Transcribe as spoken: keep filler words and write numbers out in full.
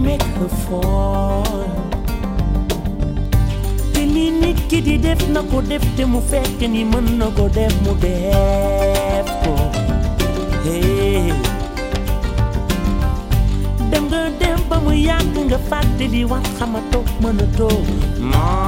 make her fall te li nit ki di def na ko def te mu fekk ni mën na ko def mu def ko hey dem nga dem ba mu yàgg nga fàtte di wax xamatoo mënatoo